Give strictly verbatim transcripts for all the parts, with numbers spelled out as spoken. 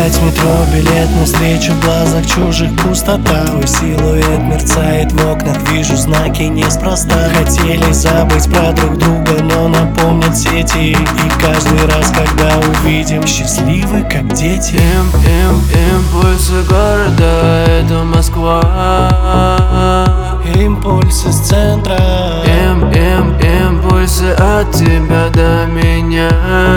Искать метро, билет навстречу, в глазах чужих пустота. Твой силуэт мерцает в окнах, вижу знаки неспроста. Хотели забыть про друг друга, но напомнят сети. И каждый раз, когда увидим, счастливы как дети. Им, им, импульсы города, это Москва. Импульсы с центра. Им, им, импульсы от тебя до меня.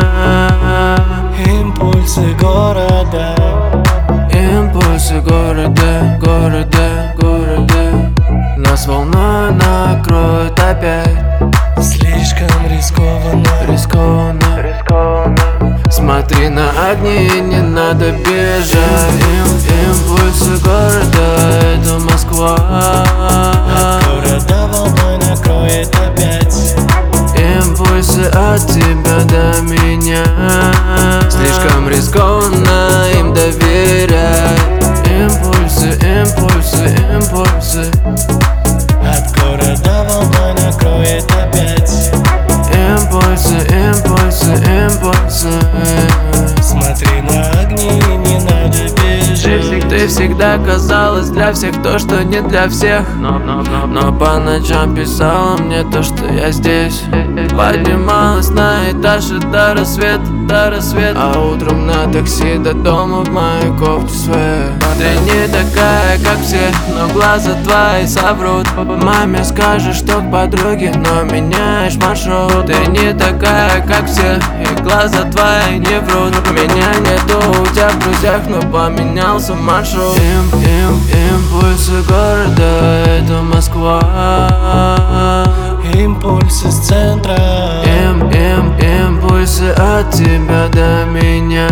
Импульсы города. Импульсы города, города, города. Нас волной накроет опять. Слишком рискованно, рискованно, рискованно. Смотри на огни, не надо бежать. Им, импульсы города, это Москва. От города волной накроет опять. Импульсы от тебя до меня. Слишком рискованно им доверять. Импульсы, импульсы, импульсы. От города волной накроет опять. Импульсы, импульсы, импульсы. Смотри на огни, не надо бежать. Ты всегда казалась для всех то, что не для всех. Но, но, но, но по ночам писала мне то, что я здесь. Поднималась на этаж и до рассвета, до рассвета. А утром на такси до дома в моей кофте своей. Ты не такая, как все, но глаза твои соврут. Маме скажешь, что к подруге, но меняешь маршрут. Ты не такая, как все, и глаза твои не врут. Меня нету у тебя в друзьях, но поменялся маршрут. Им, им, импульсы города, это Москва. Импульсы с центра. Им, им, импульсы от тебя до меня.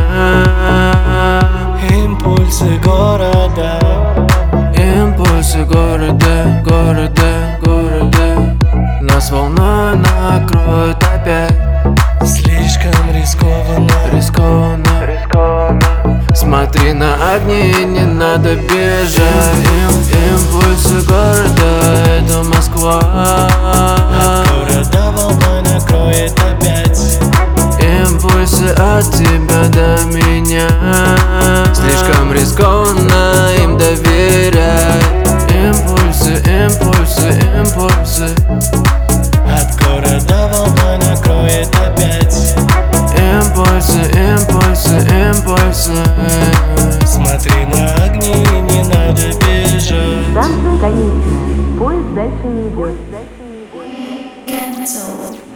Импульсы города. Импульсы города, города, города. Нас волной накроет опять. Слишком рискованно, рискованно, рискованно. Смотри на огни, не надо бежать. Им, импульсы города, это Москва. От города волной накроет опять. Импульсы от тебя до меня. Слишком рискованно им доверять. Импульсы, импульсы, импульсы. От города волной накроет опять. Импульсы, импульсы, импульсы. Смотри на огни, не надо бежать. Станция конечная. Поезд дальше не идет. Cancel.